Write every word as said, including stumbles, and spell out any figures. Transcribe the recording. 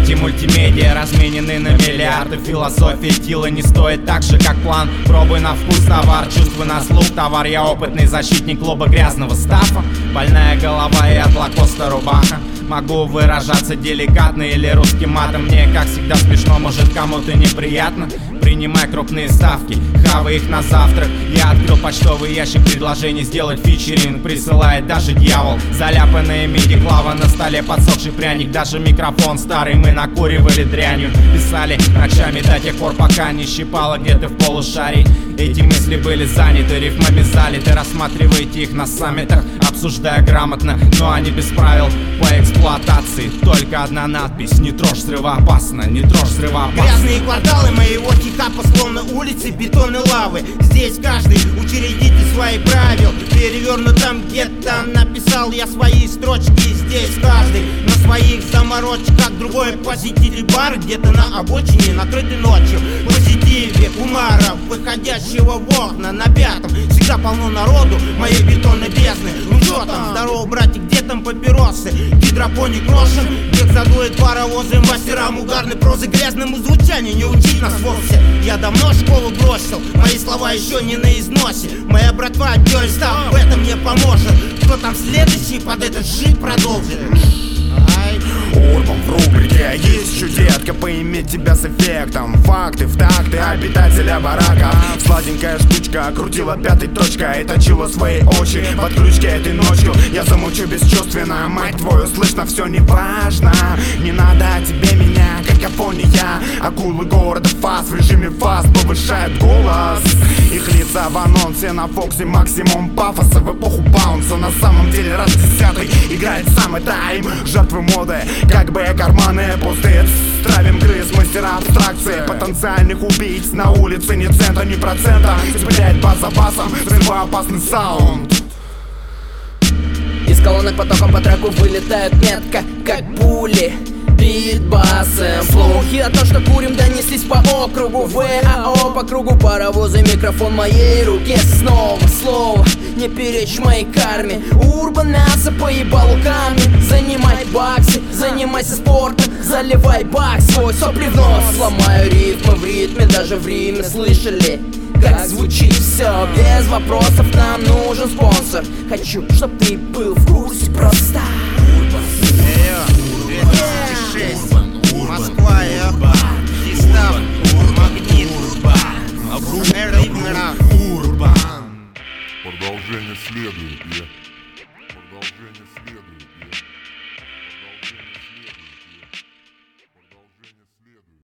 Эти мультимедиа разменены на миллиарды. Философия Тила не стоит так же, как план. Пробуй на вкус товар, чувствуй на слух товар. Я опытный защитник клуба грязного стафа. Больная голова и от лакоста рубаха. Могу выражаться деликатно или русским матом. Мне, как всегда, смешно, может кому-то неприятно. Принимай крупные ставки, хавай их на завтрак. Я открыл почтовый ящик предложений сделать фичеринг. Присылает даже дьявол. Заляпанные миди, клава на столе, подсохший пряник. Даже микрофон старый мы накуривали дрянью. Писали ночами до тех пор, пока не щипало где-то в полушарии. Эти мысли были заняты, рифмами залиты. Рассматривайте их на саммитах, обсуждая грамотно. Но они без правил по эксплуатации. Только одна надпись: не трожь, взрывоопасно, не трожь, взрывоопасно. Грязные кварталы моего хикапа словно улицы бетонной лавы. Здесь каждый учредитель своих правил. Перевернут там где-то написал я свои строчки. Здесь каждый на своих заморочках. Как другой посетитель бара где-то на обочине, накрытый ночью. В позитиве умара, выходящего в окна на пятом. Всегда полно народу, моей бетонной бездны. Ну что там, здорово, братик, где там папиросы? Гидропоник грошем, век задует паровозы. Мастерам угарной прозы, грязному звучанию не учить нас вовсе. Я давно школу бросил, мои слова еще не на износе. Моя братва Дёльстав в этом мне поможет. Кто там следующий под этот жить продолжит? Урбан в рубрике есть еще, детка, поиметь тебя с эффектом. Факты в такты обитателя барака. Сладенькая штучка крутила пятой точкой и точила свои очи в отключке этой ночью. Я замучу бесчувственно, мать твою, слышно все неважно. Не надо тебе меня, какофония. Акулы города фас в режиме фас повышают голос. Их лица в анонсе на Фоксе, максимум пафоса в эпоху баунса. На самом деле раз десятый играет самый тайм. Жертвы моды, как бы карманы пустые. Травим крыс, мастера абстракции. Потенциальных убийц на улице ни цента, ни процента. Цепляет бас за басом, взрывоопасный саунд. Из колонок потоком по треку вылетают метко, как пули. Битбасом слухи о том, что курим, донеслись по округу. ВАО по кругу, паровозы, микрофон в моей руке. Снова слово, не перечь моей карме. Урбан мясо поебал луками. Занимай баксы, занимайся спортом. Заливай бак свой, сопли в нос. Сломаю рифмы в ритме, даже в Риме. Слышали, как звучит все? Без вопросов, нам нужен спонсор. Хочу, чтоб ты был в курсе просто. Москва, я Дистав, Магнит, Урбан. Эрик Мира. Урбан. Продолжение следует, я.